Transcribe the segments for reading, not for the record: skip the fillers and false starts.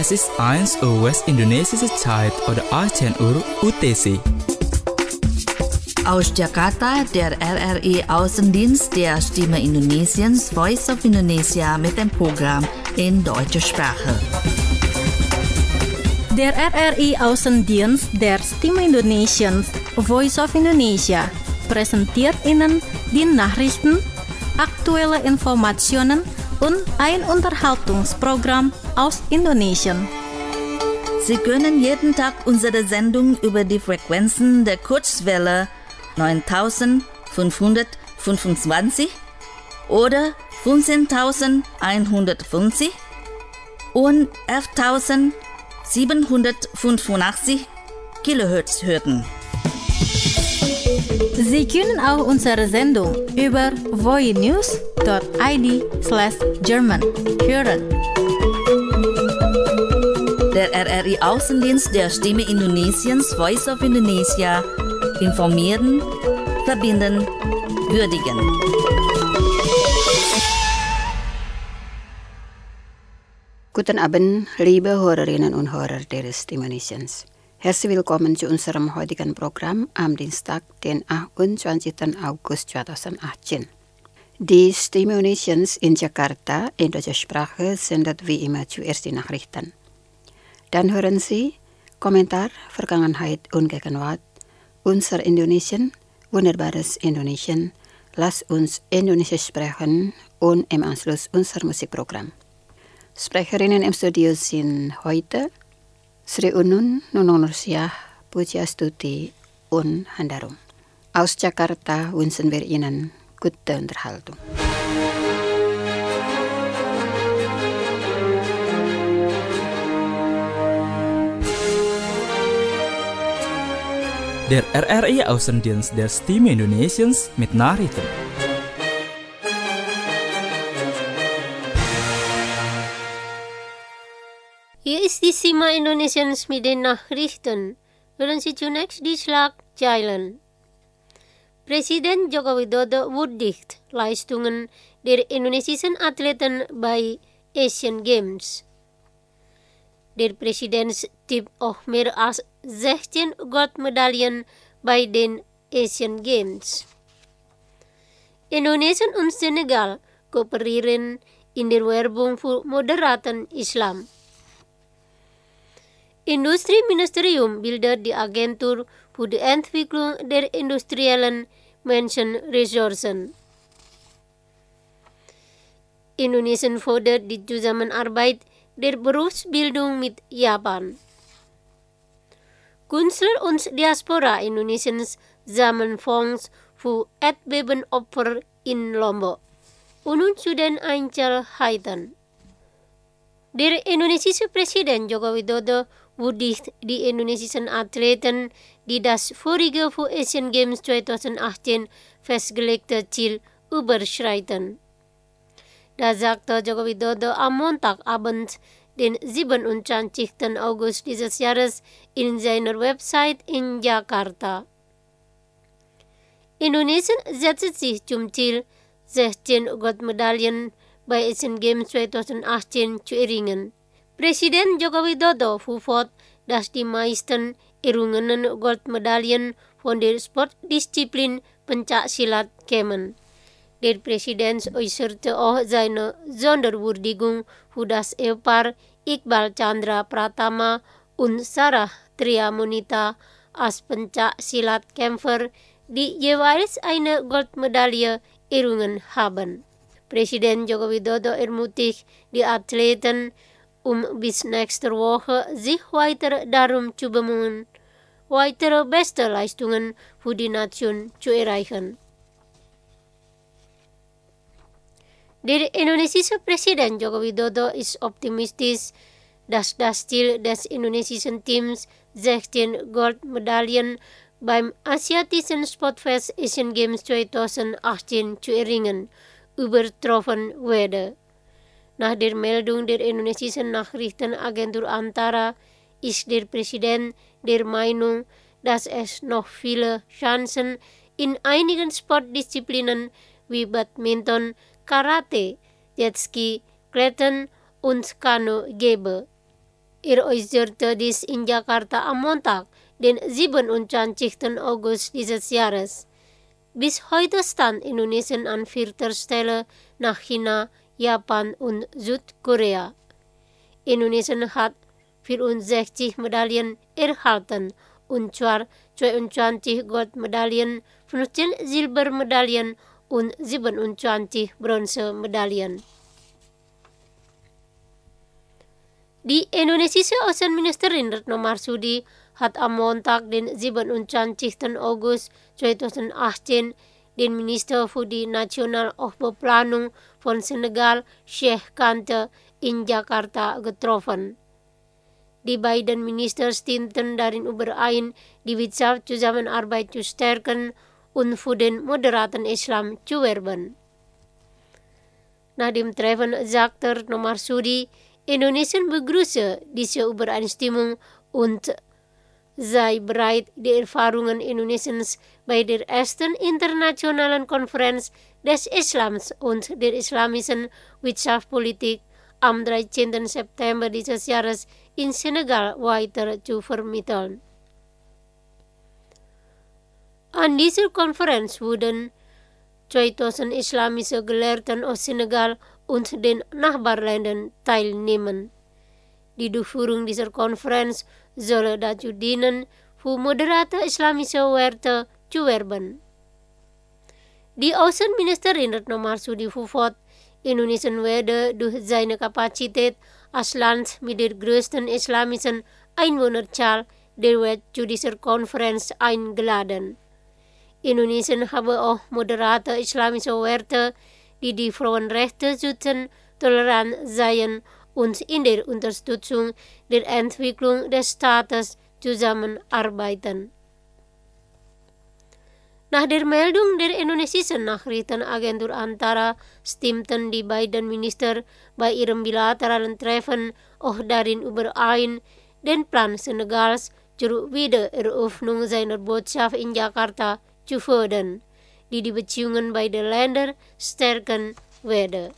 Es ist 1 Uhr West-Indonesische Zeit oder 18 Uhr UTC. Aus Jakarta, der RRI Außendienst der Stimme Indonesiens Voice of Indonesia mit dem Programm in deutscher Sprache. Der RRI Außendienst der Stimme Indonesiens Voice of Indonesia präsentiert Ihnen die Nachrichten, aktuelle Informationen und ein Unterhaltungsprogramm aus Indonesien. Sie können jeden Tag unsere Sendung über die Frequenzen der Kurzwelle 9525 oder 15150 und 11785 Kilohertz hören. Sie können auch unsere Sendung über voinews.id/German hören. Der RRI Außendienst der Stimme Indonesiens Voice of Indonesia informieren, verbinden, würdigen. Guten Abend, liebe Hörerinnen und Hörer des Indonesiens. Herzlich willkommen zu unserem heutigen Programm am Dienstag, den 28. August 2018. Die Stimme Indonesiens in Jakarta in deutscher Sprache sendet wie immer zuerst die Nachrichten. Dann hören Sie Kommentar, Vergangenheit und Gegenwart, unser Indonesien, wunderbares Indonesien, lass uns Indonesisch sprechen und im Anschluss unser Musikprogramm. Sprecherinnen im Studio sind heute Sri Unun, Nunung Nursiah, Pujiastuti und Handarum. Aus Jakarta wünschen wir Ihnen gute Unterhaltung. Der RRI Außendienst der Stimme Indonesiens mit Nachrichten. Hier ist die Stimme Indonesiens mit den Nachrichten. Hören Sie zunächst die Schlagzeilen. Presiden Joko Widodo würdigt Leistungen der indonesischen Athleten bei Asian Games. Der Präsident tippt auch mehr als 16 Goldmedaillen bei den Asian Games. Indonesien und Senegal kooperieren in der Werbung für moderaten Islam. Industrieministerium bildet die Agentur für die Entwicklung der industriellen Menschenressourcen. Indonesien fordert die Zusammenarbeit der Berufsbildung mit Japan. Künstler und Diaspora Indonesiens sammeln Fonds für Erdbebenopfer in Lombok. Und nun zu den Einzelheiten. Der indonesische Präsident Joko Widodo würdigt die indonesischen Athleten, die das vorige für Asian Games 2018 festgelegte Ziel überschreiten. Da sagte Joko Widodo am Montagabend, den 27. August dieses Jahres, in seiner Website in Jakarta. Indonesien setzt sich zum Ziel, 16 Goldmedaillen bei Asian Games 2018 zu erringen. Presiden Joko Widodo fuhr fort, dass die meisten errungenen Goldmedaillen von der Sportdisziplin Pencaksilat kämen. Der Präsident äußerte auch seine Sonderwürdigung für das Ehepaar Iqbal Chandra Pratama und Sarah Triamonita als Pencaksilat-Kämpfer, die jeweils eine Goldmedaille errungen haben. Präsident Joko Widodo ermutigt die Athleten, bis nächste Woche sich weiter darum zu bemühen, weitere beste Leistungen für die Nation zu erreichen. Der indonesische Präsident Joko Widodo ist optimistisch, dass das Ziel des indonesischen Teams 16 Goldmedaillen beim Asiatischen Sportfest Asian Games 2018 zu erringen, übertroffen werde. Nach der Meldung der indonesischen Nachrichtenagentur Antara ist der Präsident der Meinung, dass es noch viele Chancen in einigen Sportdisziplinen wie Badminton, Karate, Jetski, Klettern und Kanu gäbe. äußerte dies in Jakarta am Montag, den 27. August dieses Jahres. Bis heute stand Indonesien an 4. Stelle nach China, Japan und Südkorea. Indonesien hat 64 Medaillen erhalten, und zwar 22 Goldmedaillen, 15 Silbermedaillen und 27 Bronzemedaillen. Die indonesische Außenministerin Retno Marsudi hat am Montag, den 27. August 2018, den Minister für die Nationalaufbauplanung von Senegal, Sheikh Kante, in Jakarta getroffen. Die beiden Minister stimmten darin überein, die Wirtschaftszusammenarbeit zu stärken und für den moderaten Islam zu werben. Nach dem Treffen sagte Retno Marsudi, Indonesien begrüße diese Übereinstimmung und sei bereit, die Erfahrungen Indonesiens bei der ersten internationalen Konferenz des Islams und der islamischen Wirtschaftspolitik am 13. September dieses Jahres in Senegal weiter zu vermitteln. An dieser Konferenz wurden 2000 islamische Gelehrten aus Senegal und den Nachbarländern teilnehmen. Die Durchführung dieser Konferenz soll dazu dienen, für moderate islamische Werte zu werben. Die Außenministerin Retno Marsudi verfort, Indonesien werde durch seine Kapazität als Land mit der größten islamischen Einwohnerzahl der Welt zu dieser Konferenz eingeladen. Indonesien habe auch moderate islamische Werte, die die Frauenrechte schützen, tolerant seien und in der Unterstützung der Entwicklung des Staates zusammenarbeiten. Nach der Meldung der indonesischen Nachrichtenagentur Antara stimmten die beiden Minister bei ihrem bilateralen Treffen auch darin überein, den Plan Senegals zur Wiedereröffnung seiner Botschaft in Jakarta zu fördern, die die Beziehungen beider Länder stärken werde.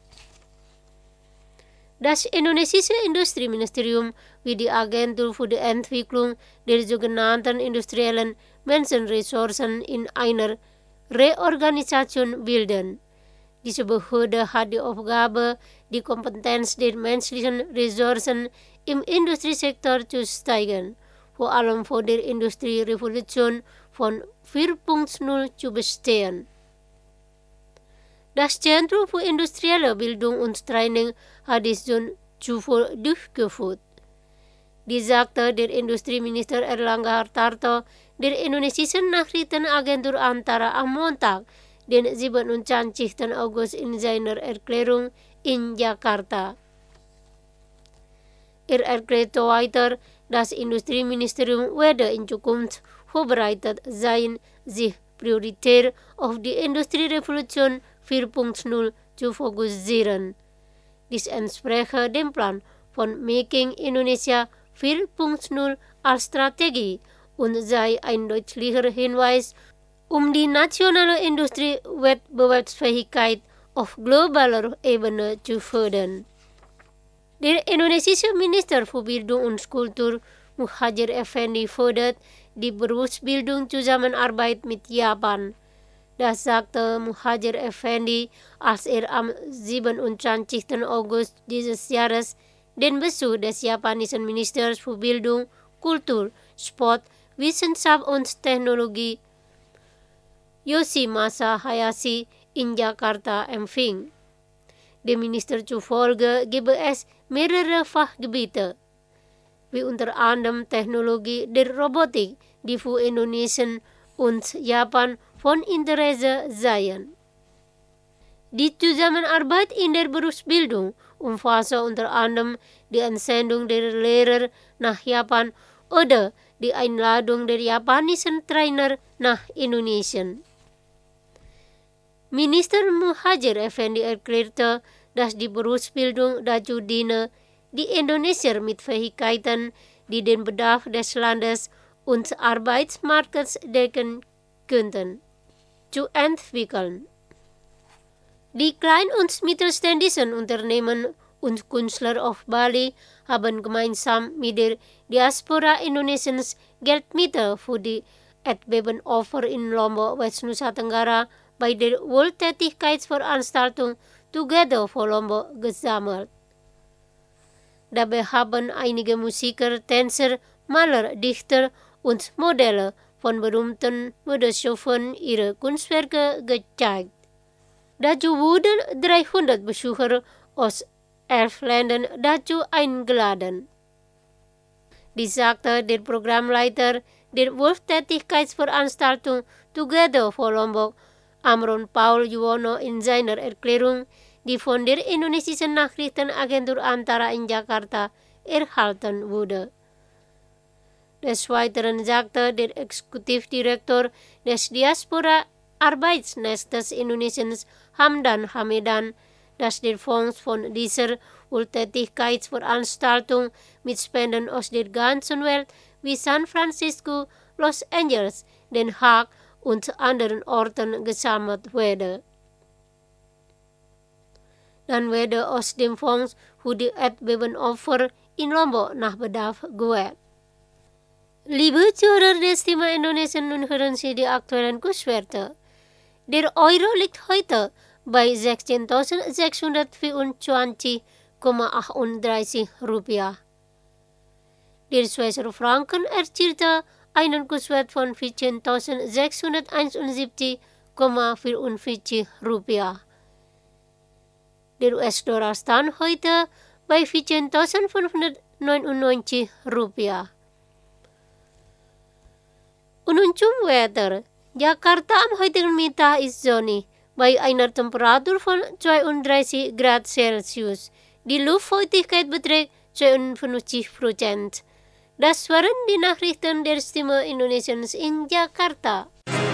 Das indonesische Industrieministerium wie die Agentur für die Entwicklung der sogenannten industriellen Menschenressourcen in einer Reorganisation bilden. Diese Behörde hat die Aufgabe, die Kompetenz der menschlichen Ressourcen im Industriesektor zu steigern, vor allem vor der Industrierevolution von 4.0 zu bestehen. Das Zentrum für industrielle Bildung und Training hat dies schon zuvor durchgeführt. Dies sagte der Industrieminister Erlangga Hartarto der indonesischen Nachrichtenagentur Antara am Montag, den 27. August in seiner Erklärung in Jakarta. Erklärte weiter, das Industrieministerium werde in Zukunft vorbereitet sein, sich prioritär auf die Industrierevolution 4.0 zu fokussieren. Dies entspreche dem Plan von Making Indonesia 4.0 als Strategie und sei ein deutlicher Hinweis, die nationale Industriewettbewerbsfähigkeit auf globaler Ebene zu fördern. Der indonesische Minister für Bildung und Kultur Muhadjir Effendi fördert die Berufsbildungszusammenarbeit mit Japan. Das sagte Muhadjir Effendi, als am 27. August dieses Jahres den Besuch des japanischen Ministers für Bildung, Kultur, Sport, Wissenschaft und Technologie Yoshimasa Hayashi in Jakarta empfing. Dem Minister zufolge gebe es mehrere Fachgebiete, wie unter anderem Technologie der Robotik, die für Indonesien und Japan von Interesse seien. Die Zusammenarbeit in der Berufsbildung umfasse unter anderem die Entsendung der Lehrer nach Japan oder die Einladung der japanischen Trainer nach Indonesien. Minister Muhadjir Effendi erklärte, dass die Berufsbildung dazu diene, die Indonesier mit Fähigkeiten, die den Bedarf des Landes und Arbeitsmarktes decken könnten, zu entwickeln. Die kleinen und mittelständischen Unternehmen und Künstler auf Bali haben gemeinsam mit der Diaspora Indonesiens Geldmittel für die Erdbebenopfer in Lombok, West-Nusa Tenggara bei der Wohltätigkeitsveranstaltung Together for Lombok gesammelt. Dabei haben einige Musiker, Tänzer, Maler, Dichter und Modelle von berühmten Modestoffen ihre Kunstwerke gezeigt. Dazu wurden 300 Besucher aus 11 Ländern dazu eingeladen. Dies sagte der Programmleiter der Wohltätigkeitsveranstaltung Together for Lombok, Amron Paul Yuwono, in seiner Erklärung, die von der indonesischen Nachrichtenagentur Antara in Jakarta erhalten wurde. Des Weiteren sagte der Exekutivdirektor des Diaspora Arbeitsnetzes Indonesiens, Hamdan Hamidan, dass der Fonds von dieser Wohltätigkeitsveranstaltung mit Spenden aus der ganzen Welt wie San Francisco, Los Angeles, Den Haag und anderen Orten gesammelt werde. Dann werde aus dem Fonds für die Erdbebenopfer in Lombok nach Bedarf gewährt. Liebe Zuhörer des Thema Indonesien, nun hören Sie die aktuellen Kurswerte. Der Euro liegt heute bei 16.624,38 Rupiah. Der Schweizer Franken erzielte einen Kurswert von 14.671,44 Rupiah. Der US-Dollar stand heute bei 14.599 Rupiah. Und nun zum Wetter. Jakarta am heutigen Mittag ist sonnig, bei einer Temperatur von 32 Grad Celsius. Die Luftfeuchtigkeit beträgt 52%. Das waren die Nachrichten der Stimme Indonesiens in Jakarta.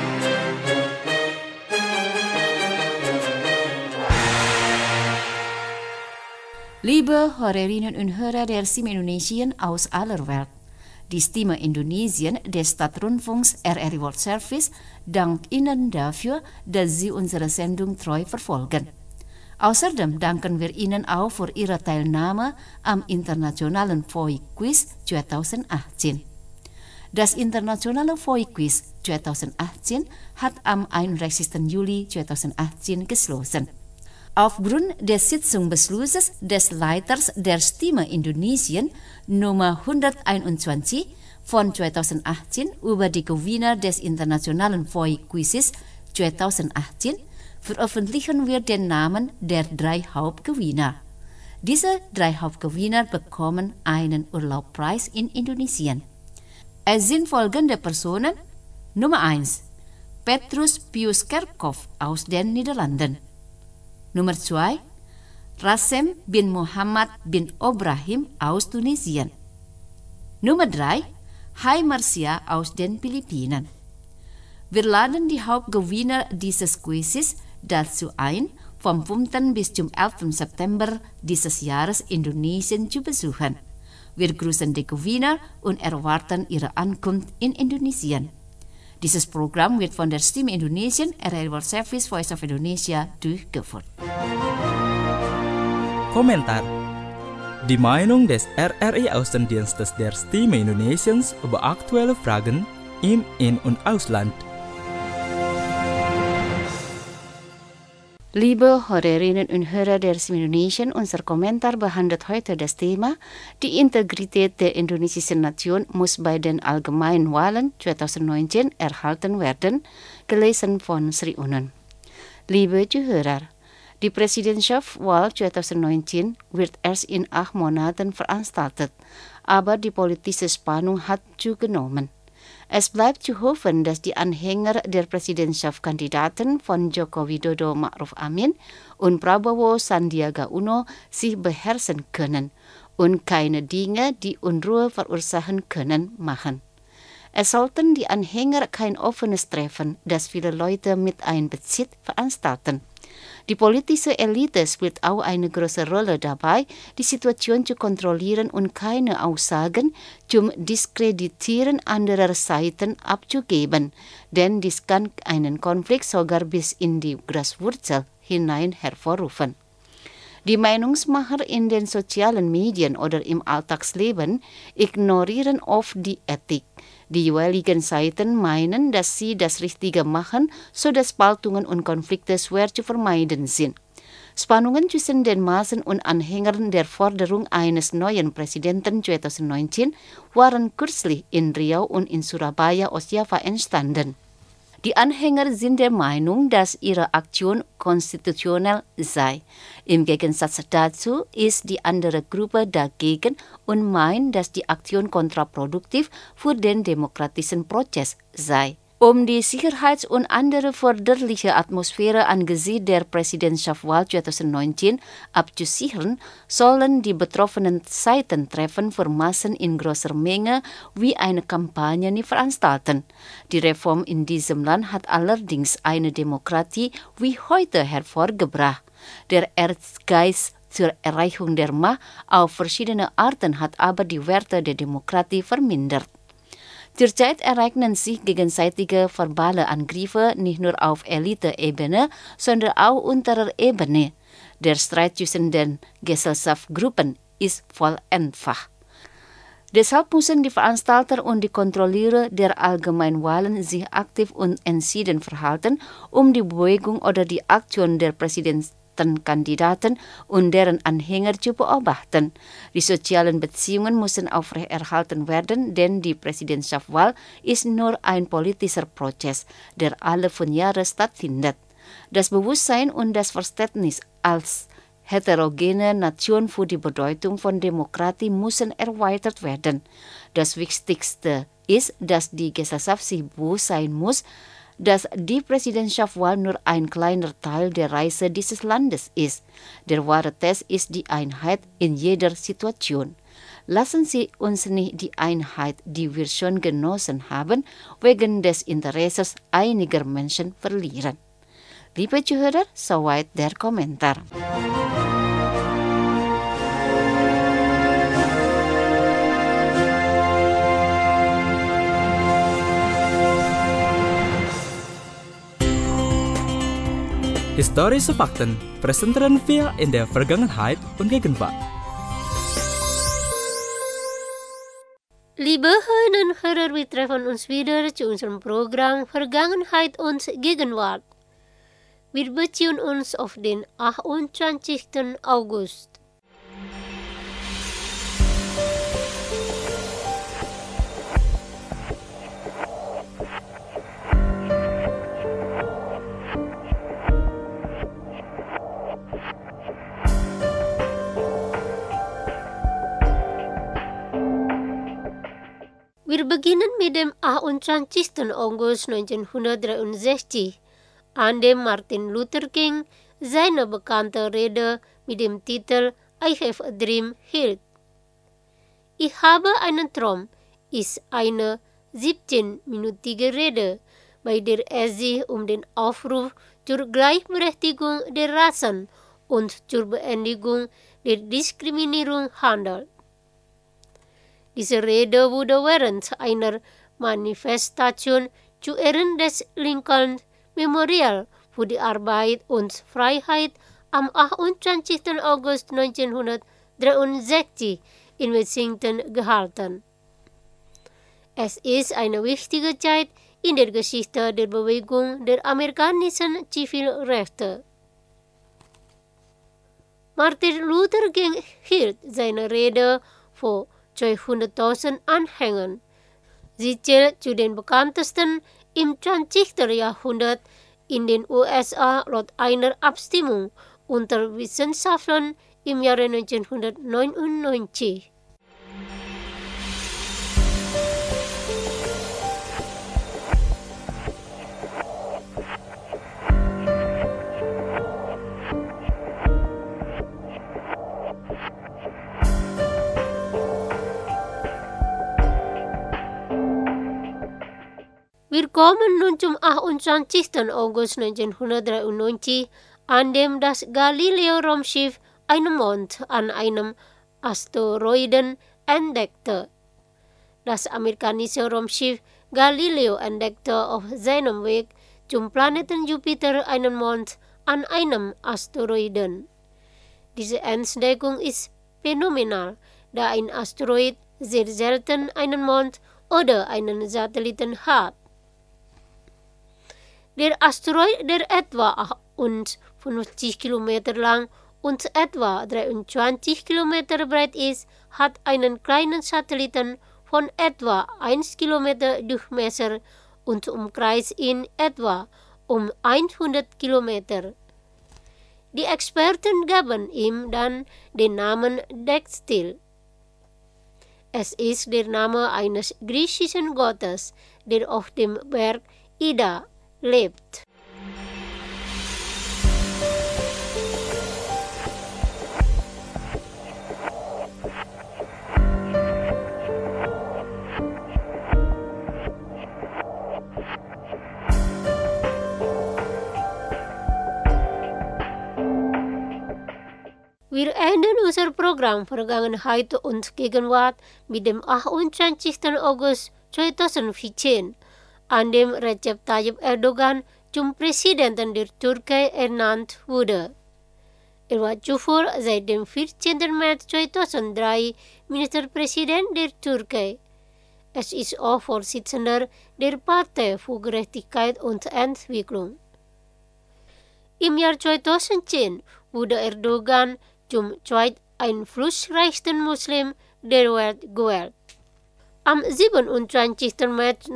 Liebe Hörerinnen und Hörer der Stimme Indonesien aus aller Welt. Die Stimme Indonesien des Staatsrundfunks RRI World Service dankt Ihnen dafür, dass Sie unsere Sendung treu verfolgen. Außerdem danken wir Ihnen auch für Ihre Teilnahme am internationalen VOI-Quiz 2018. Das internationale VOI-Quiz 2018 hat am 31. Juli 2018 geschlossen. Aufgrund des Sitzungsbeschlusses des Leiters der Stimme Indonesien Nummer 121 von 2018 über die Gewinner des internationalen VOI-Quizzes 2018 veröffentlichen wir den Namen der 3 Hauptgewinner. Diese 3 Hauptgewinner bekommen einen Urlaubspreis in Indonesien. Es sind folgende Personen. Nummer 1. Petrus Pius Kerkhoff aus den Niederlanden. Nummer 2. Rassem bin Muhammad bin Obrahim aus Tunesien. Nummer 3. Hai Marcia aus den Philippinen. Wir laden die Hauptgewinner dieses Quizzes dazu ein, vom 5. bis zum 11. September dieses Jahres Indonesien zu besuchen. Wir grüßen die Gewinner und erwarten ihre Ankunft in Indonesien. Dieses Programm wird von der Stimme Indonesien, RRI World Service, Voice of Indonesia durchgeführt. Kommentar. Die Meinung des RRI Außendienstes der Stimme Indonesiens über aktuelle Fragen im In- und Ausland. Liebe Hörerinnen und Hörer der Stimme Indonesien, unser Kommentar behandelt heute das Thema: Die Integrität der indonesischen Nation muss bei den allgemeinen Wahlen 2019 erhalten werden, gelesen von Sri Unen. Liebe Zuhörer, die Präsidentschaftswahl 2019 wird erst in 8 Monaten veranstaltet, aber die politische Spannung hat zugenommen. Es bleibt zu hoffen, dass die Anhänger der Präsidentschaftskandidaten von Joko Widodo Ma'ruf Amin und Prabowo Sandiaga Uno sich beherrschen können und keine Dinge, die Unruhe verursachen können, machen. Es sollten die Anhänger kein offenes Treffen, das viele Leute mit einbezieht, veranstalten. Die politische Elite spielt auch eine große Rolle dabei, die Situation zu kontrollieren und keine Aussagen zum Diskreditieren anderer Seiten abzugeben, denn dies kann einen Konflikt sogar bis in die Graswurzel hinein hervorrufen. Die Meinungsmacher in den sozialen Medien oder im Alltagsleben ignorieren oft die Ethik. Die jeweiligen Seiten meinen, dass sie das Richtige machen, sodass Spaltungen und Konflikte schwer zu vermeiden sind. Spannungen zwischen den Massen und Anhängern der Forderung eines neuen Präsidenten 2019 waren kürzlich in Riau und in Surabaya, Ostjava entstanden. Die Anhänger sind der Meinung, dass ihre Aktion konstitutionell sei. Im Gegensatz dazu ist die andere Gruppe dagegen und meint, dass die Aktion kontraproduktiv für den demokratischen Prozess sei. Um die Sicherheits- und andere förderliche Atmosphäre angesichts der Präsidentschaftswahl 2019 abzusichern, sollen die betroffenen Seiten Treffen für Massen in großer Menge wie eine Kampagne nicht veranstalten. Die Reform in diesem Land hat allerdings eine Demokratie wie heute hervorgebracht. Der Ehrgeiz zur Erreichung der Macht auf verschiedene Arten hat aber die Werte der Demokratie vermindert. Zurzeit ereignen sich gegenseitige verbale Angriffe nicht nur auf Elite-Ebene, sondern auch unterer Ebene. Der Streit zwischen den Gesellschaftsgruppen ist vollendfach. Deshalb müssen die Veranstalter und die Kontrolleure der Allgemeinwahlen sich aktiv und entschieden verhalten, um die Bewegung oder die Aktion der Präsidentenkandidaten und deren Anhänger zu beobachten. Die sozialen Beziehungen müssen aufrechterhalten werden, denn die Präsidentschaftswahl ist nur ein politischer Prozess, der alle 5 Jahre stattfindet. Das Bewusstsein und das Verständnis als heterogene Nation für die Bedeutung von Demokratie müssen erweitert werden. Das Wichtigste ist, dass die Gesellschaft sich bewusst sein muss, dass die Präsidentschaftswahl nur ein kleiner Teil der Reise dieses Landes ist. Der wahre Test ist die Einheit in jeder Situation. Lassen Sie uns nicht die Einheit, die wir schon genossen haben, wegen des Interesses einiger Menschen verlieren. Liebe Zuhörer, soweit der Kommentar. Historische Fakten präsentieren wir in der Vergangenheit und Gegenwart. Liebe Hörerinnen und Hörer, wir treffen uns wieder zu unserem Programm Vergangenheit und Gegenwart. Wir beziehen uns auf den 28. August. Wir beginnen mit dem 28. August 1963, an dem Martin Luther King seine bekannte Rede mit dem Titel I Have a Dream hielt. Ich habe einen Traum ist eine 17-minütige Rede, bei der er sich um den Aufruf zur Gleichberechtigung der Rassen und zur Beendigung der Diskriminierung handelt. Diese Rede wurde während einer Manifestation zu Ehren des Lincoln Memorial für die Arbeit und Freiheit am 28. August 1963 in Washington gehalten. Es ist eine wichtige Zeit in der Geschichte der Bewegung der amerikanischen Zivilrechte. Martin Luther King hielt seine Rede vor 200.000 Anhängern. Sie zählt zu den bekanntesten im 20. Jahrhundert in den USA laut einer Abstimmung unter Wissenschaftlern im Jahre 1999. Wir kommen nun zum 28. August 1993, an dem das Galileo-Raumschiff einen Mond an einem Asteroiden entdeckte. Das amerikanische Raumschiff Galileo entdeckte auf seinem Weg zum Planeten Jupiter einen Mond an einem Asteroiden. Diese Entdeckung ist phänomenal, da ein Asteroid sehr selten einen Mond oder einen Satelliten hat. Der Asteroid, der etwa 50 Kilometer lang und etwa 23 Kilometer breit ist, hat einen kleinen Satelliten von etwa 1 Kilometer Durchmesser und umkreist ihn etwa 100 Kilometer. Die Experten gaben ihm dann den Namen Dextil. Es ist der Name eines griechischen Gottes, der auf dem Berg Ida lebt. Wir enden unser Programm Vergangenheit und Gegenwart mit dem 28. August 2014, an dem Recep Tayyip Erdogan zum Präsidenten der Türkei ernannt wurde. Er war zuvor seit dem 14. März 2003 Ministerpräsident der Türkei. Es ist auch Vorsitzender der Partei für Gerechtigkeit und Entwicklung. Im Jahr 2010 wurde Erdogan zum zweiteinflussreichsten Muslim der Welt gewählt. Am 27. März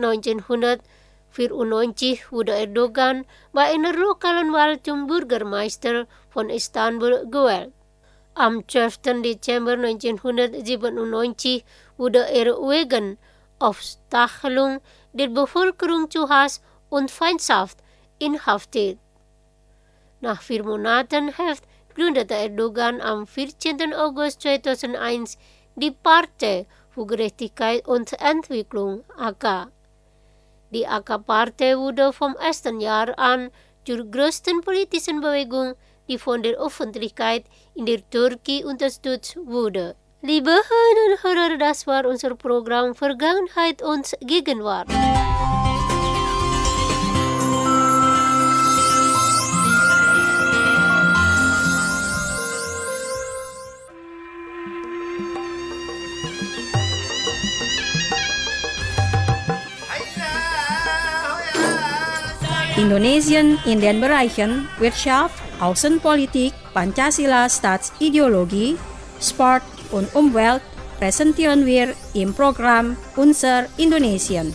1994 wurde Erdogan bei einer lokalen Wahl zum Bürgermeister von Istanbul gewählt. Am 12. Dezember 1997 wurde er wegen Aufstachelung der Bevölkerung zu Hass und Feindschaft inhaftiert. Nach 4 Monaten Haft gründete Erdogan am 14. August 2001 die Partei für Gerechtigkeit und Entwicklung (AK). Die AK-Partei wurde vom ersten Jahr an zur größten politischen Bewegung, die von der Öffentlichkeit in der Türkei unterstützt wurde. Liebe Hörerinnen und Hörer, das war unser Programm Vergangenheit und Gegenwart. Indonesien in den Bereichen Wirtschaft, Außenpolitik, Pancasila Staatsideologie, Sport und Umwelt präsentieren wir im Programm Unser Indonesien.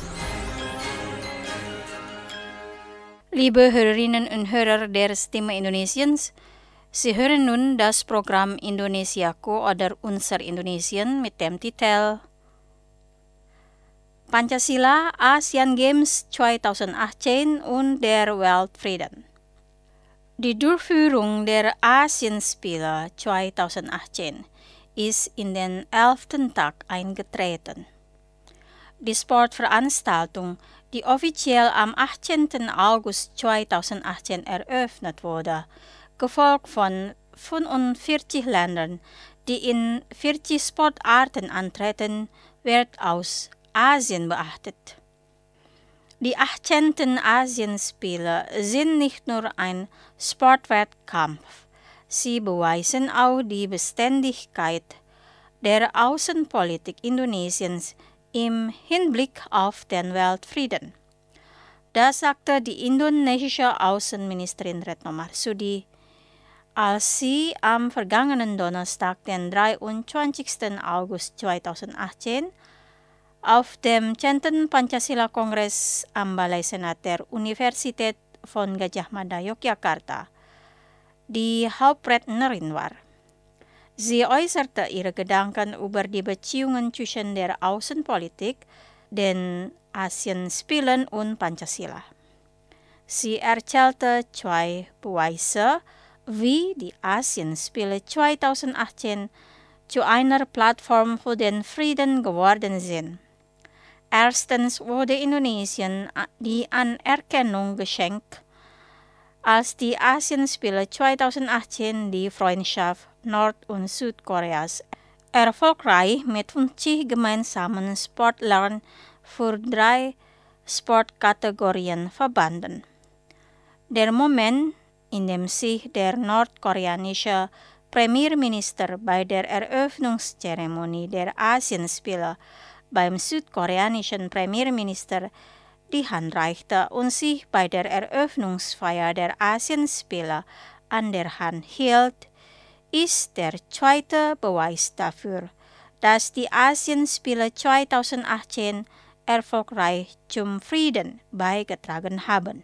Liebe Hörerinnen und Hörer der Stimme Indonesiens, Sie hören nun das Programm Indonesiaku oder Unser Indonesien mit dem Titel Pancasila, Asian Games 2018 und der Weltfrieden. Die Durchführung der Asienspiele 2018 ist in den 11. Tag eingetreten. Die Sportveranstaltung, die offiziell am 18. August 2018 eröffnet wurde, gefolgt von 45 Ländern, die in 40 Sportarten antreten, wird aus Asien beachtet. Die 18. Asienspiele sind nicht nur ein Sportwettkampf, sie beweisen auch die Beständigkeit der Außenpolitik Indonesiens im Hinblick auf den Weltfrieden. Das sagte die indonesische Außenministerin Retno Marsudi, als sie am vergangenen Donnerstag, den 23. August 2018, auf dem 10. Pancasila-Kongress am Balai Senat der Universität von Gajah Mada, Yogyakarta, die Hauptrednerin war. Sie äußerte ihre Gedanken über die Beziehungen zwischen der Außenpolitik, den Asienspielen und Pancasila. Sie erzählte 2 Beweise, wie die Asienspiele 2018 zu einer Plattform für den Frieden geworden sind. Erstens wurde Indonesien die Anerkennung geschenkt, als die Asienspiele 2018 die Freundschaft Nord- und Südkoreas erfolgreich mit 50 gemeinsamen Sportlern für 3 Sportkategorien verbanden. Der Moment, in dem sich der nordkoreanische Premierminister bei der Eröffnungszeremonie der Asienspiele beim südkoreanischen Premierminister die Hand reichte und sich bei der Eröffnungsfeier der Asienspiele an der Hand hielt, ist der zweite Beweis dafür, dass die Asienspiele 2018 erfolgreich zum Frieden beigetragen haben.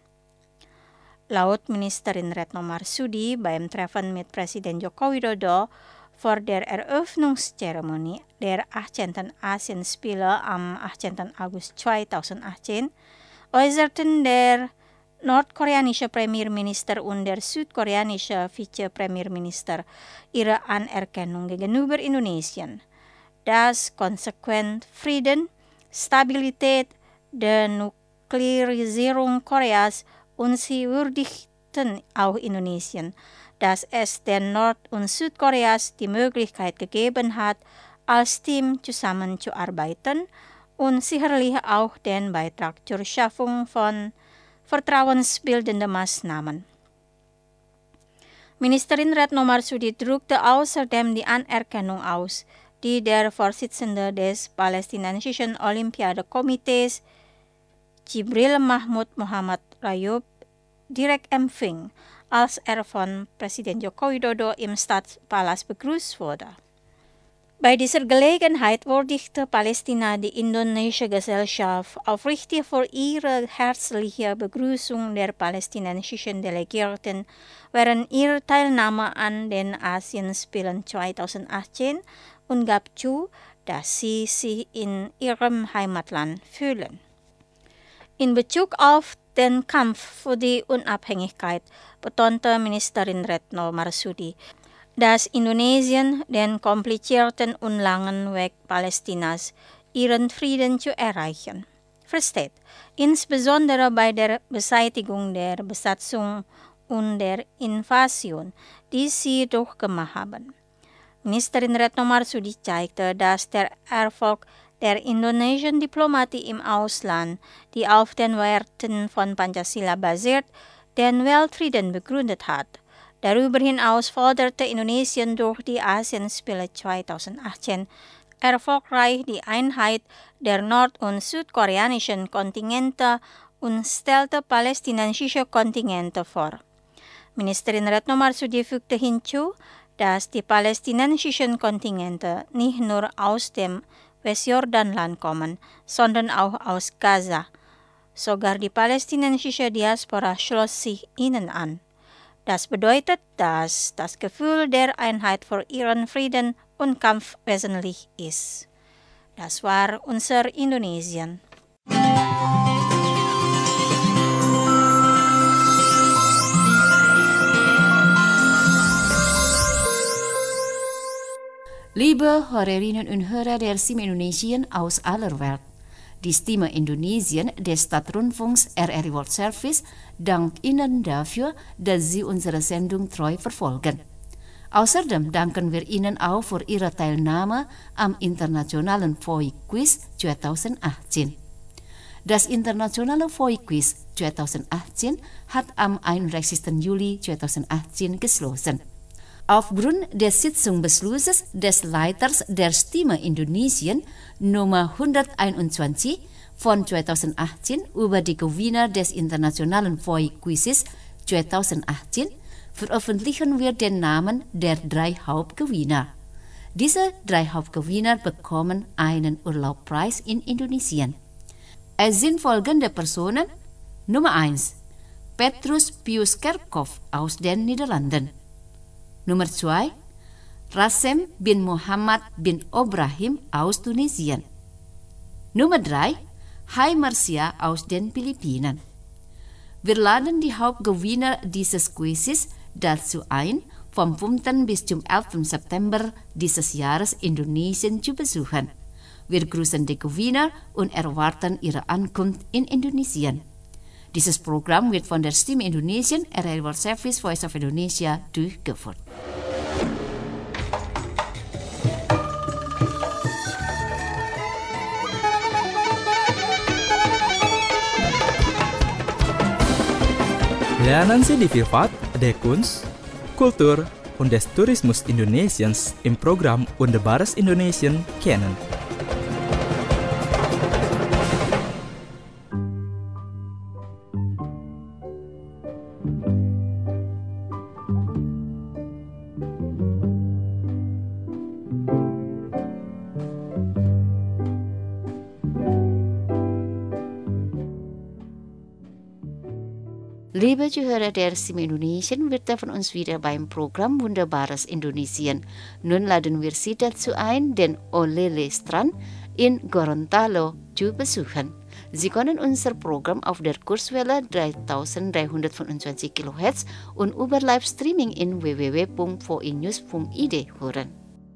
Laut Ministerin Retno Marsudi beim Treffen mit Presiden Joko Widodo vor der Eröffnungszeremonie der 18. Asienspiele am 18. August 2018 äußerten der nordkoreanische Premierminister und der südkoreanische Vizepremierminister ihre Anerkennung gegenüber Indonesien, das konsequent Frieden, Stabilität, Denuklearisierung Koreas und sie würdigten auch Indonesien, dass es den Nord- und Südkoreas die Möglichkeit gegeben hat, als Team zusammenzuarbeiten und sicherlich auch den Beitrag zur Schaffung von vertrauensbildenden Maßnahmen. Ministerin Retno Marsudi drückte außerdem die Anerkennung aus, die der Vorsitzende des Palästinensischen Olympiadekomitees Jibril Mahmud Muhammad Rayub direkt empfing, als von Presiden Joko Widodo im Stadtpalast begrüßt wurde. Bei dieser Gelegenheit würdigte Palästina die indonesische Gesellschaft aufrichtig für ihre herzliche Begrüßung der palästinensischen Delegierten während ihrer Teilnahme an den Asienspielen 2018 und gab zu, dass sie sich in ihrem Heimatland fühlen. In Bezug auf den Kampf für die Unabhängigkeit betonte Ministerin Retno Marsudi, dass Indonesien den komplizierten und langen Weg Palästinas, ihren Frieden zu erreichen, versteht, insbesondere bei der Beseitigung der Besatzung und der Invasion, die sie durchgemacht haben. Ministerin Retno Marsudi zeigte, dass der Erfolg der indonesischen Diplomatie im Ausland, die auf den Werten von Pancasila basiert, den Weltfrieden begründet hat. Darüber hinaus forderte Indonesien durch die Asienspiele 2018 erfolgreich die Einheit der nord- und südkoreanischen Kontingente und stellte palästinensische Kontingente vor. Ministerin Retno Marsudi fügte hinzu, dass die palästinensischen Kontingente nicht nur aus dem Westjordanland kommen, sondern auch aus Gaza. Sogar die palästinensische Diaspora schloss sich ihnen an. Das bedeutet, dass das Gefühl der Einheit für ihren Frieden und Kampf wesentlich ist. Das war unser Indonesien. Liebe Hörerinnen und Hörer der Stimme Indonesien aus aller Welt, die Stimme Indonesien des Staatsrundfunks RRI World Service dankt Ihnen dafür, dass Sie unsere Sendung treu verfolgen. Außerdem danken wir Ihnen auch für Ihre Teilnahme am internationalen Voi Quiz 2018. Das internationale Voi Quiz 2018 hat am 31. Juli 2018 geschlossen. Aufgrund des Sitzungsbeschlusses des Leiters der Stimme Indonesien Nummer 121 von 2018 über die Gewinner des internationalen Voi Quizzes 2018 veröffentlichen wir den Namen der 3 Hauptgewinner. Diese 3 Hauptgewinner bekommen einen Urlaubspreis in Indonesien. Es sind folgende Personen. Nummer 1. Petrus Pius Kerkhoff aus den Niederlanden. Nummer 2. Rassem bin Muhammad bin Obrahim aus Tunesien. Nummer 3. Hai Marcia aus den Philippinen. Wir laden die Hauptgewinner dieses Quizzes dazu ein, vom 5. bis zum 11. September dieses Jahres Indonesien zu besuchen. Wir grüßen die Gewinner und erwarten ihre Ankunft in Indonesien. Dieses Programm wird von der Stimme Indonesien, RRI World Service, Voice of Indonesia durchgeführt. Lernen Sie die Vielfalt der Kunst, Kultur, und des Tourismus Indonesiens im Programm Wunderbares Indonesien kennen. Liebe Zuhörer der Stimme Indonesien, wir treffen uns wieder beim Programm Wunderbares Indonesien. Nun laden wir Sie dazu ein, den Olele Strand in Gorontalo zu besuchen. Sie können unser Programm auf der Kurswelle 3325 kHz und über Livestreaming in www.voinews.id hören.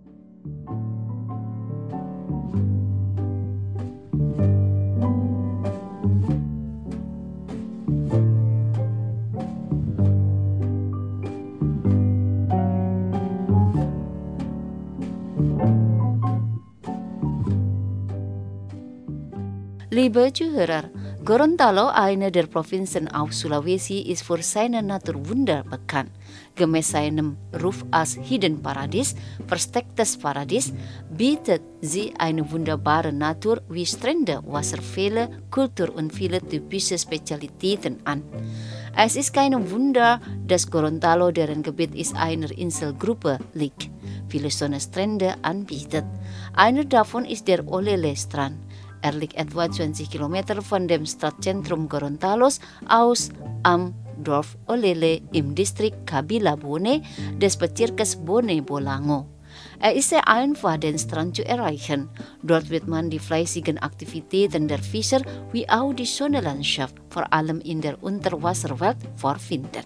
Liebe Zuhörer, Gorontalo, eine der Provinzen auf Sulawesi, ist für seine Naturwunder bekannt. Gemäß seinem Ruf als Hidden Paradies, verstecktes Paradies, bietet sie eine wunderbare Natur wie Strände, Wasserfälle, Kultur und viele typische Spezialitäten an. Es ist kein Wunder, dass Gorontalo, deren Gebiet ist einer Inselgruppe liegt, viele Sonnenstrände anbietet. Einer davon ist der Olele Strand. Er liegt etwa 20 Kilometer von dem Stadtzentrum Gorontalos aus am Dorf Olele im Distrikt Kabila Bone des Bezirkes Bone Bolango. Er ist sehr einfach, den Strand zu erreichen. Dort wird man die fleißigen Aktivitäten der Fischer wie auch die schöne Landschaft, vor allem in der Unterwasserwelt, vorfinden.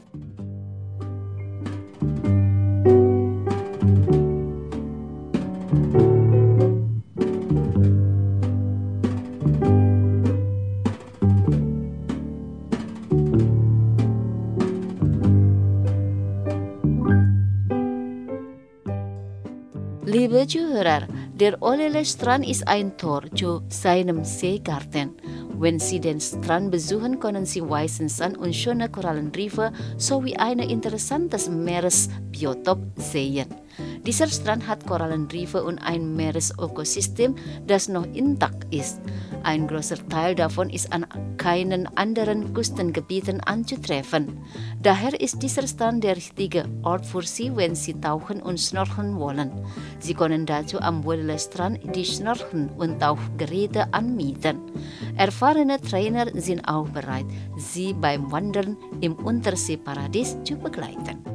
Liebe Zuhörer, der Olele Strand ist ein Tor zu seinem Seegarten. Wenn Sie den Strand besuchen, können Sie weißen Sand und schöne Korallenriffe sowie ein interessantes Meeresbiotop sehen. Dieser Strand hat Korallenriffe und ein Meeresökosystem, das noch intakt ist. Ein großer Teil davon ist an keinen anderen Küstengebieten anzutreffen. Daher ist dieser Strand der richtige Ort für Sie, wenn Sie tauchen und schnorcheln wollen. Sie können dazu am Olele Strand die Schnorcheln- und Tauchgeräte anmieten. Erfahrene Trainer sind auch bereit, Sie beim Wandern im Unterseeparadies zu begleiten.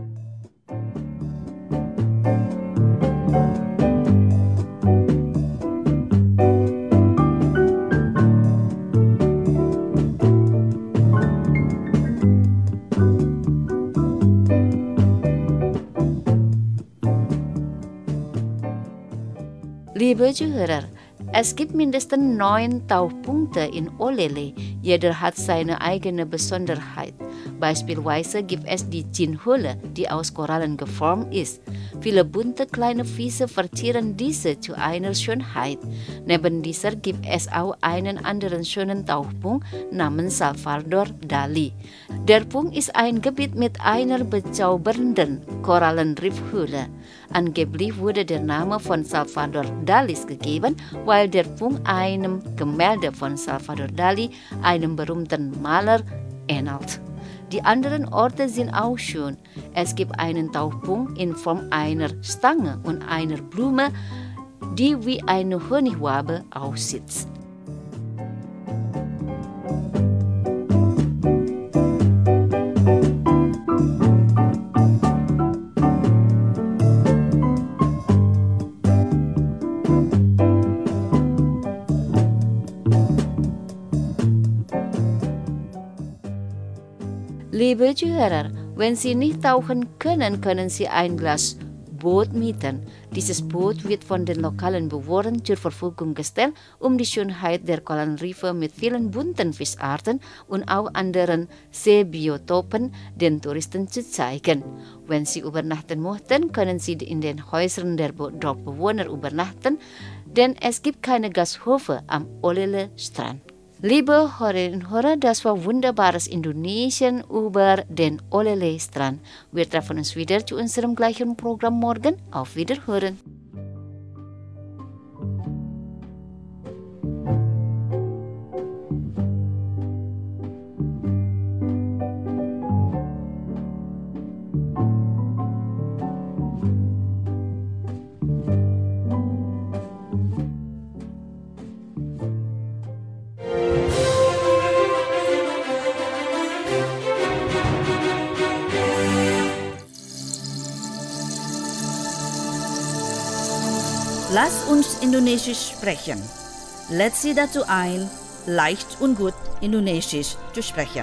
Liebe Zuhörer, es gibt mindestens 9 Tauchpunkte in Olele. Jeder hat seine eigene Besonderheit. Beispielsweise gibt es die Jinhöhle, die aus Korallen geformt ist. Viele bunte kleine Fische verzieren diese zu einer Schönheit. Neben dieser gibt es auch einen anderen schönen Tauchpunkt namens Salvador Dali. Der Punkt ist ein Gebiet mit einer bezaubernden Korallenriffhöhle. Angeblich wurde der Name von Salvador Dali gegeben, weil der Punkt einem Gemälde von Salvador Dali, einem berühmten Maler, ähnelt. Die anderen Orte sind auch schön. Es gibt einen Tauchpunkt in Form einer Stange und einer Blume, die wie eine Honigwabe aussieht. Liebe Zuhörer, wenn Sie nicht tauchen können, können Sie ein Glas Boot mieten. Dieses Boot wird von den lokalen Bewohnern zur Verfügung gestellt, um die Schönheit der Korallenriffe mit vielen bunten Fischarten und auch anderen Seebiotopen den Touristen zu zeigen. Wenn Sie übernachten möchten, können Sie in den Häusern der Dorfbewohner übernachten, denn es gibt keine Gasthöfe am Olele Strand. Liebe Hörerinnen und Hörer, das war wunderbares Indonesien über den Olele-Strand. Wir treffen uns wieder zu unserem gleichen Programm morgen. Auf Wiederhören. Lass uns Indonesisch sprechen. Lädt Sie dazu ein, leicht und gut Indonesisch zu sprechen.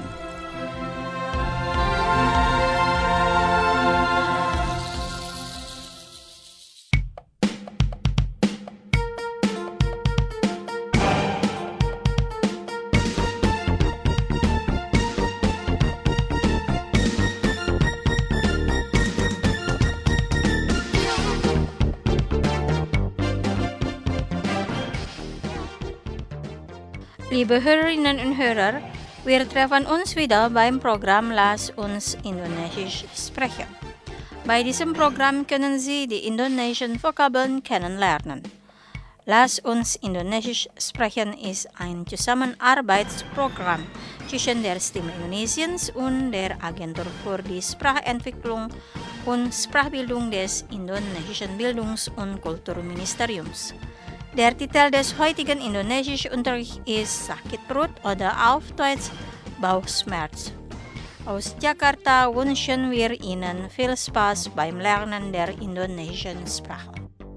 Liebe Hörerinnen und Hörer, wir treffen uns wieder beim Programm Lass uns Indonesisch sprechen. Bei diesem Programm können Sie die indonesischen Vokabeln kennenlernen. Lass uns Indonesisch sprechen ist ein Zusammenarbeitsprogramm zwischen der Stimme Indonesiens und der Agentur für die Sprachentwicklung und Sprachbildung des indonesischen Bildungs- und Kulturministeriums. Der Titel des heutigen Indonesischunterrichts ist Sakit Perut oder auf Deutsch Bauchschmerz. Aus Jakarta wünschen wir Ihnen viel Spaß beim Lernen der indonesischen Sprache.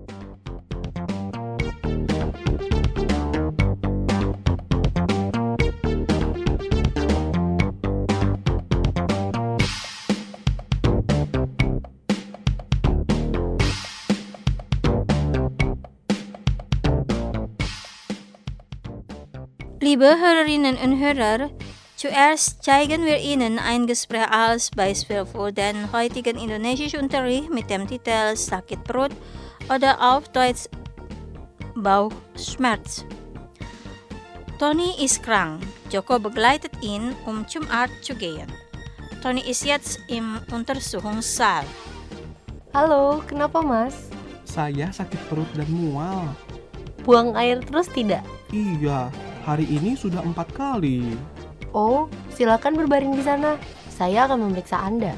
Liebe Hörerinnen und Hörer, zuerst zeigen wir Ihnen ein Gespräch als Beispiel für den heutigen Indonesischunterricht mit dem Titel Sakit Perut oder auf Deutsch Bauchschmerz. Tony ist krank. Joko begleitet ihn, zum Arzt zu gehen. Tony ist jetzt im Untersuchungssaal. Halo, kenapa Mas? Saya sakit perut dan mual. Buang air terus tidak? Iya, hari ini sudah 4 kali. Oh, silakan berbaring di sana. Saya akan memeriksa Anda.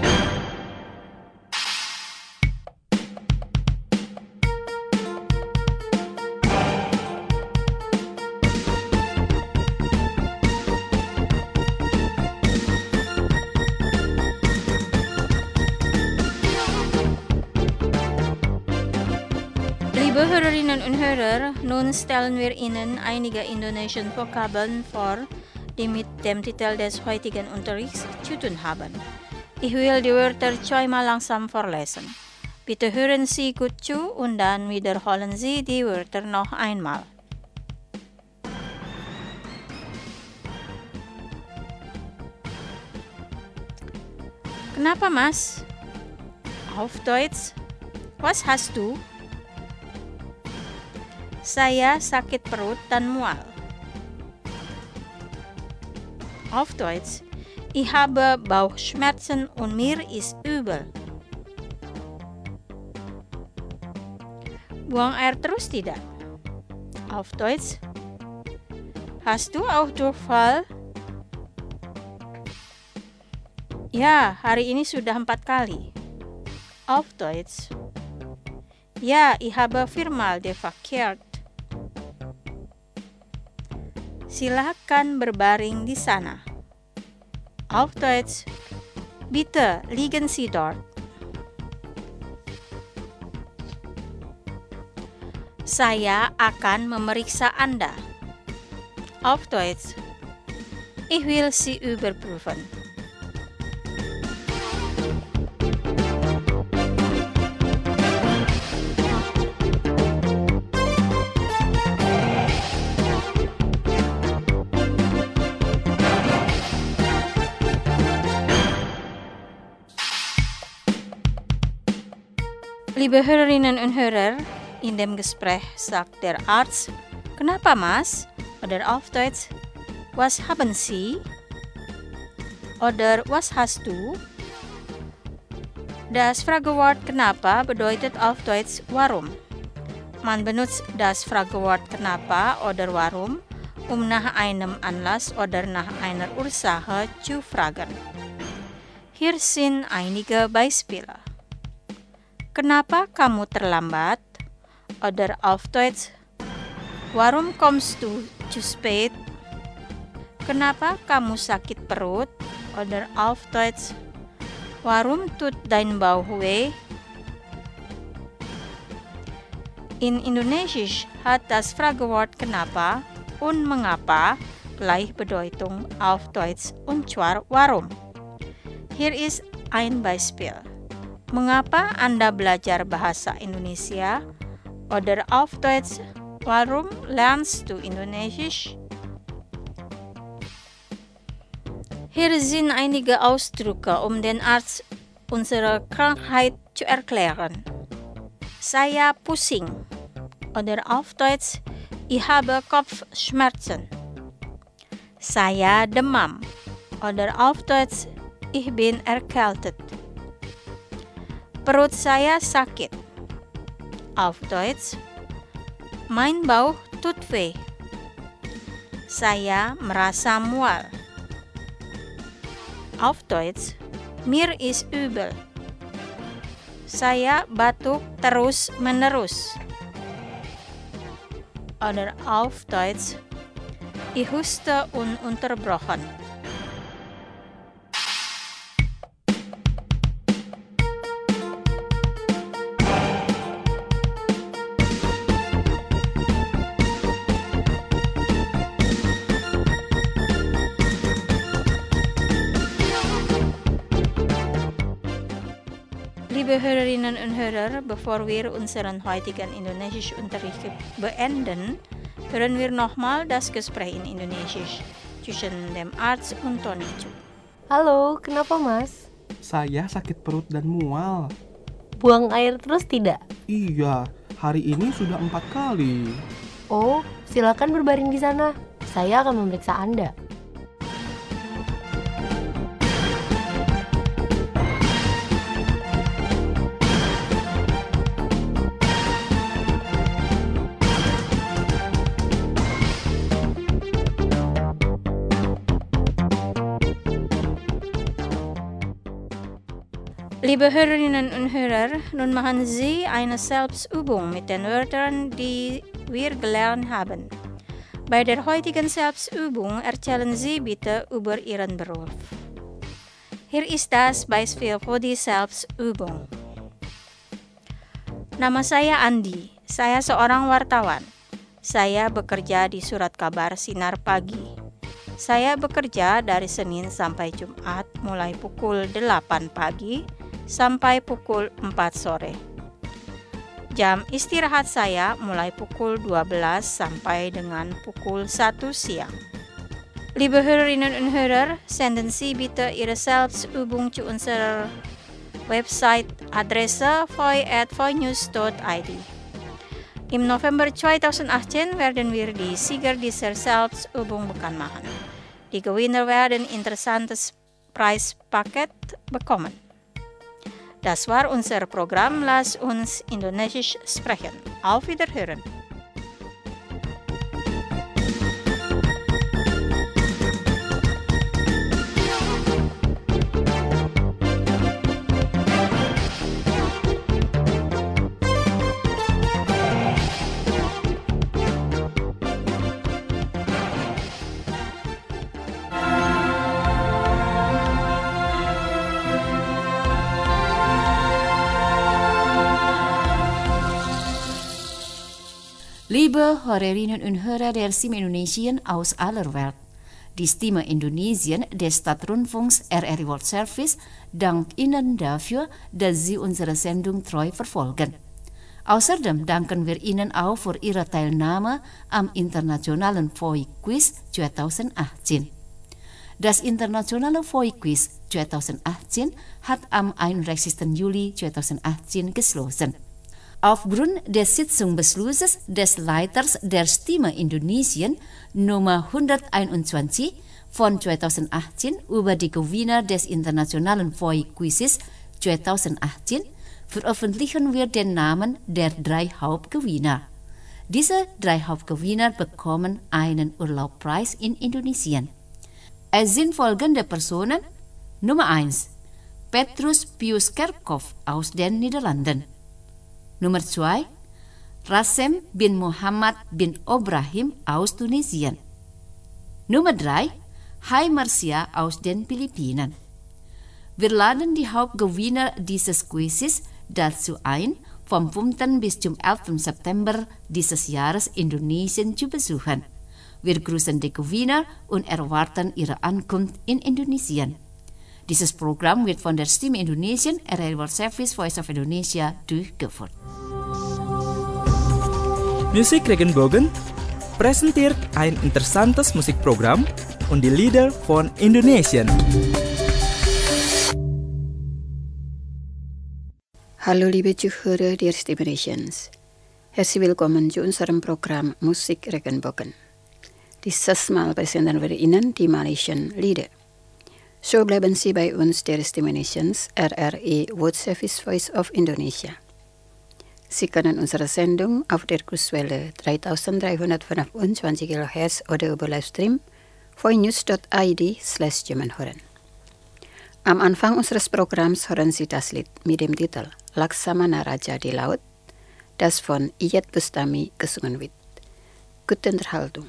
Liebe Hörerinnen und Hörer, nun stellen wir Ihnen einige indonesische Vokabeln vor, die mit dem Titel des heutigen Unterrichts zu tun haben. Ich will die Wörter zweimal langsam vorlesen. Bitte hören Sie gut zu und dann wiederholen Sie die Wörter noch einmal. Kenapa, Mas? Auf Deutsch, was hast du? Saya sakit perut dan mual. Auf Deutsch, ich habe Bauchschmerzen und mir ist übel. Buang air terus tidak? Auf Deutsch, hast du auch Durchfall? Ya, hari ini sudah 4 kali. Auf Deutsch, ja, ich habe viermal verkehrt. Silakan berbaring di sana. Auf Deutsch, bitte liegen Sie dort. Saya akan memeriksa Anda. Auf Deutsch, ich will Sie überprüfen. Liebe Hörerinnen und Hörer, in dem Gespräch sagt der Arzt, kenapa Mas? Oder auf Deutsch, was haben Sie? Oder was hast du? Das Fragewort kenapa bedeutet auf Deutsch warum. Man benutzt das Fragewort kenapa oder warum, nach einem Anlass oder nach einer Ursache zu fragen. Hier sind einige Beispiele. Kenapa kamu terlambat? Oder auf Deutsch, warum kommst du zu spät? Kenapa kamu sakit perut? Oder auf Deutsch, warum tut dein Bauch weh? In Indonesisch hat das Fragewort kenapa und mengapa gleich Bedeutung auf Deutsch und zwar warum. Hier ist ein Beispiel. Mengapa Anda belajar bahasa Indonesia? Oder auf Deutsch, warum lernst du Indonesisch? Hier sind einige Ausdrücke, den Arzt unsere Krankheit zu erklären. Saya pusing. Oder auf Deutsch, ich habe Kopfschmerzen. Saya demam. Oder auf Deutsch, ich bin erkältet. Perut saya sakit. Auf Deutsch, mein Bauch tut weh. Saya merasa mual. Auf Deutsch, mir ist übel. Saya batuk terus-menerus. Oder auf Deutsch, ich huste ununterbrochen. Liebe Hörerinnen und Hörer, bevor wir unseren heutigen Indonesischunterricht beenden, hören wir nochmal das Gespräch in Indonesisch zwischen dem Arzt und Tony Chu. Halo, kenapa Mas? Saya sakit perut dan mual. Buang air terus tidak? Iya, hari ini sudah 4 kali. Oh, silakan berbaring di sana. Saya akan memeriksa Anda. Liebe Hörerinnen und Hörer, nun machen Sie eine Selbstübung mit den Wörtern, die wir gelernt haben. Bei der heutigen Selbstübung erzählen Sie bitte über Ihren Beruf. Hier ist das Beispiel für die Selbstübung. Nama saya Andi, saya seorang wartawan. Saya bekerja di surat kabar Sinar Pagi. Saya bekerja dari Senin sampai Jumat mulai pukul 8 pagi sampai pukul 4 sore. Jam istirahat saya mulai pukul 12 sampai dengan pukul 1 siang. Liebe Hörerinnen und Hörer, senden Sie bitte Ihre Selbstübung zu unserer Website Adresse voi@voinews.id. Im November 2018 werden wir die Sieger dieser Selbstübung bekannt machen. Die Gewinner werden interessantes Preispaket bekommen. Das war unser Programm Lass uns Indonesisch sprechen. Auf Wiederhören. Liebe Hörerinnen und Hörer der Stimme Indonesien aus aller Welt. Die Stimme Indonesien des Staatsrundfunks RRI World Service dankt Ihnen dafür, dass Sie unsere Sendung treu verfolgen. Außerdem danken wir Ihnen auch für Ihre Teilnahme am internationalen Voi-Quiz 2018. Das internationale Voi-Quiz 2018 hat am 31. Juli 2018 geschlossen. Aufgrund des Sitzungsbeschlusses des Leiters der Stimme Indonesien Nummer 121 von 2018 über die Gewinner des internationalen Voice-Quizzes 2018 veröffentlichen wir den Namen der 3 Hauptgewinner. Diese 3 Hauptgewinner bekommen einen Urlaubpreis in Indonesien. Es sind folgende Personen. Nummer 1, Petrus Pius Kerkhoff aus den Niederlanden. Nummer 2, Rassem bin Muhammad bin Ibrahim aus Tunesien. Nummer 3, Hai Marcia aus den Philippinen. Wir laden die Hauptgewinner dieses Quizzes dazu ein, vom 5. bis zum 11. September dieses Jahres Indonesien zu besuchen. Wir grüßen die Gewinner und erwarten ihre Ankunft in Indonesien. Dieses Programm wird von der Stimme Indonesien, RRI World Service, Voice of Indonesia durchgeführt. Musik Regenbogen präsentiert ein interessantes Musikprogramm und die Lieder von Indonesien. Hallo liebe Zuhörer der Stimme Nations. Herzlich willkommen zu unserem Programm Musik Regenbogen. Dieses Mal präsentieren wir Ihnen die Malaysian Lieder. So bleiben Sie bei uns der Stimme Nations, RRI World Service Voice of Indonesia. Sie können unsere Sendung auf der Kurswelle 3325 kHz oder über Livestream voinews.id/German hören. Am Anfang unseres Programms hören Sie das Lied mit dem Titel Laksamana Raja di Laut, das von Iyeth Bustami gesungen wird. Gute Unterhaltung.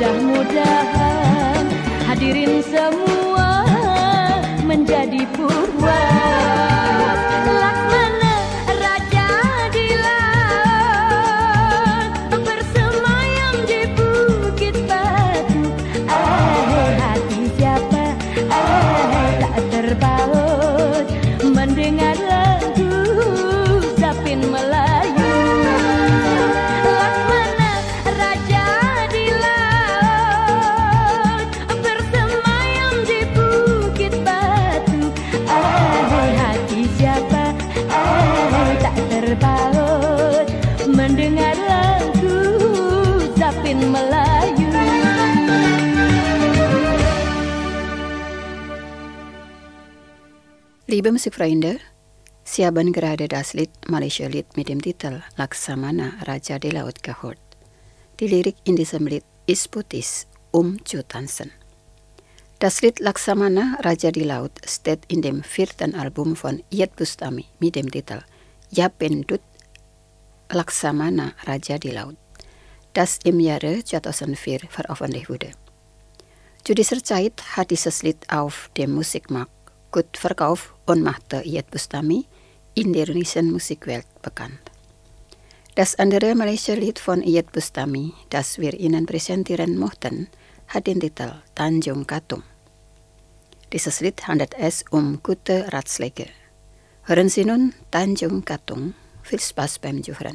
Mudah-mudahan hadirin semua menjadi puas. Laksmana raja di laut bersemayam di bukit batu. Hati siapa tak terpaut mendengar lagu Zapin Melayu. Laksmana raja di laut bersemayam di bukit batu. Hati siapa tak terpaut mendengar lagu Zapin Melayu. Liebe Musikfreunde, Sie haben gerade das Lied Malaysia Lied mit dem Titel Laksamana Raja di Laut gehört. Die Lyrik in diesem Lied ist Putis, zu tanzen. Das Lied Laksamana Raja di Laut steht in dem 4. Album von Iyeth Bustami mit dem Titel Ja Pendut Laksamana Raja di Laut, das im Jahre 2004 veröffentlicht wurde. Zu dieser Zeit hat dieses Lied auf dem Musikmarkt gut Verkauf und machte Iyeth Bustami in der indonesian Musikwelt bekannt. Das andere Malaysia-Lied von Iyeth Bustami, das wir Ihnen präsentieren möchten, hat den Titel Tanjung Katong. Dieses Lied handelt es gute Ratschläge. Hören Sie nun Tanjung Katong. Viel Spaß beim Zuhören.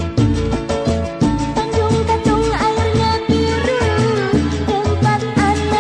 Tanjung Katong airnya biru, tempat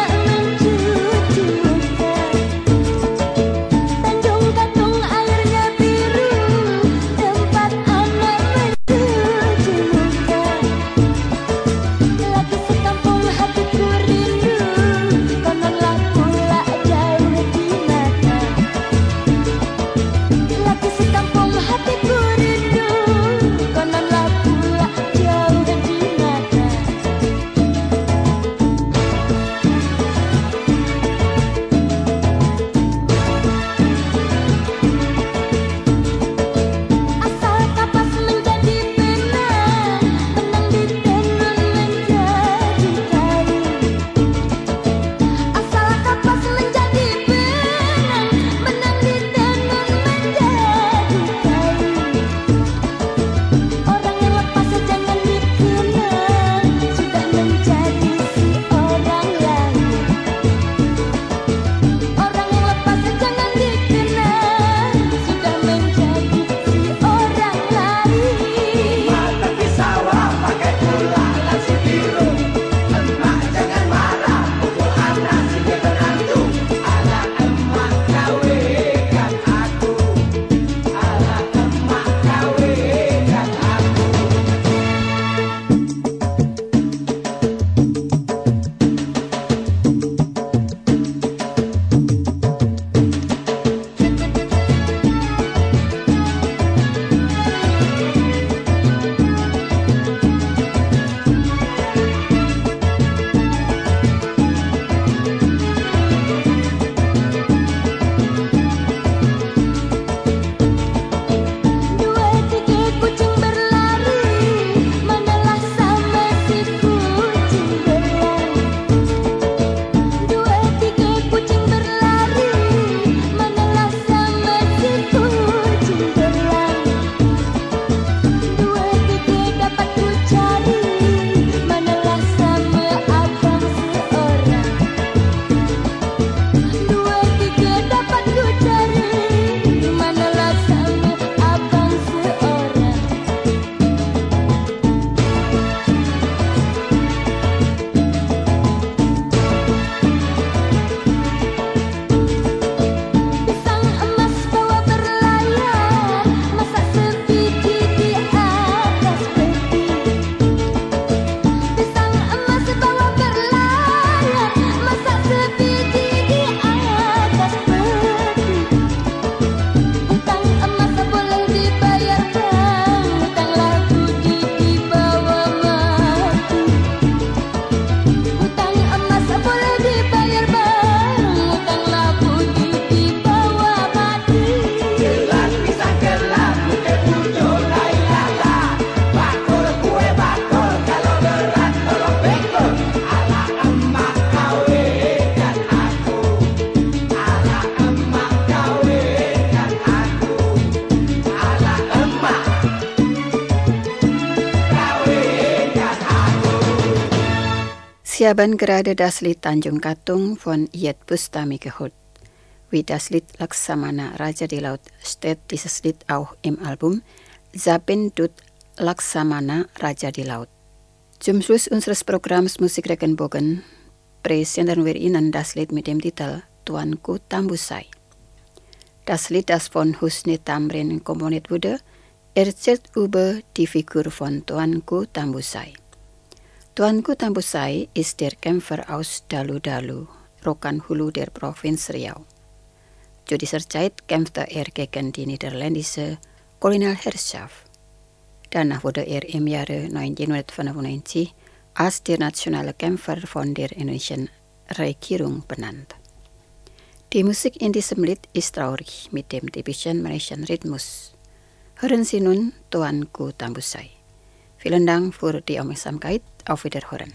Sie haben gerade das Lied Tanjung Katong von Iyeth Bustami gehört. Wie das Lied Laksamana Raja di Laut steht dieses Lied auch im Album Zapin Dut Laksamana Raja di Laut. Zum Schluss unseres Programms Musik Regenbogen präsentieren wir Ihnen das Lied mit dem Titel Tuanku Tambusai. Das Lied, das von Husni Tamrin komponiert wurde, erzählt über die Figur von Tuanku Tambusai. Tuanku Tambusai ist der Kämpfer aus Dalu-Dalu, Rokan Hulu der Provinz Riau. Zu dieser Zeit kämpfte er gegen die niederländische Kolonialherrschaft. Danach wurde er im Jahre 1995 als der nationale Kämpfer von der indonesischen Regierung benannt. Die Musik in diesem Lied ist traurig mit dem typischen Malaysian Rhythmus. Hören Sie nun Tuanku Tambusai. Vielen Dank für die Aufmerksamkeit. Auf Wiederhören.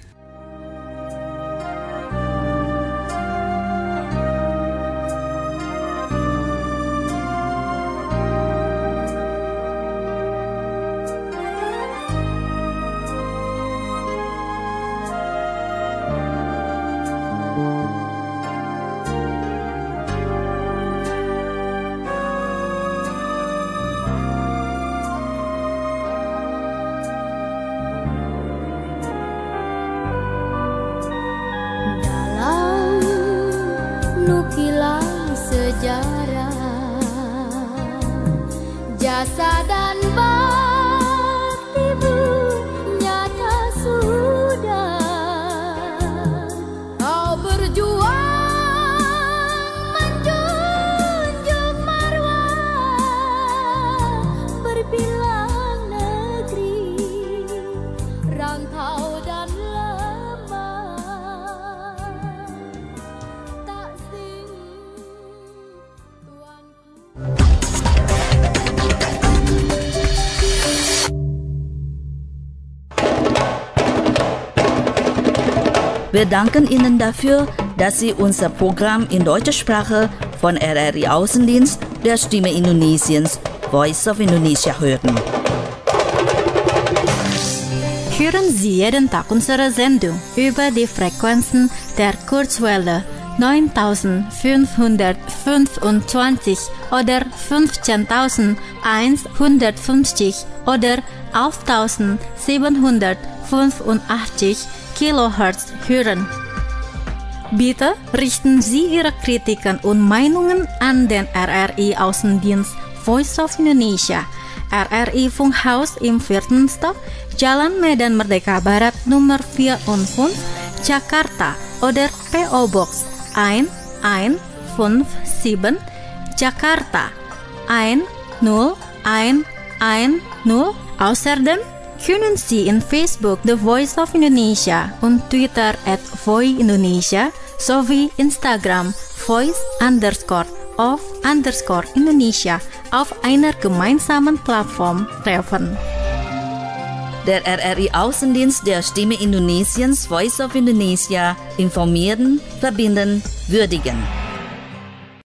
Nukilan sejarah, jasa dan baktimu nyata sudah. Kau berjuang menjunjung marwah berbilang negeri, rantau dan Wir danken Ihnen dafür, dass Sie unser Programm in deutscher Sprache von RRI Außendienst der Stimme Indonesiens Voice of Indonesia hören. Hören Sie jeden Tag unsere Sendung über die Frequenzen der Kurzwelle 9525 oder 15150 oder 11785 Kilohertz hören. Bitte richten Sie Ihre Kritiken und Meinungen an den RRI Außendienst Voice of Indonesia, RRI Funkhaus im 4. Stock, Jalan Medan Merdeka Barat Nummer 4 und 5, Jakarta oder PO Box 1157, Jakarta 10110. Außerdem können Sie in Facebook The Voice of Indonesia und Twitter @voiindonesia sowie Instagram voice_of_Indonesia auf einer gemeinsamen Plattform treffen. Der RRI Außendienst der Stimme Indonesiens Voice of Indonesia informieren, verbinden, würdigen.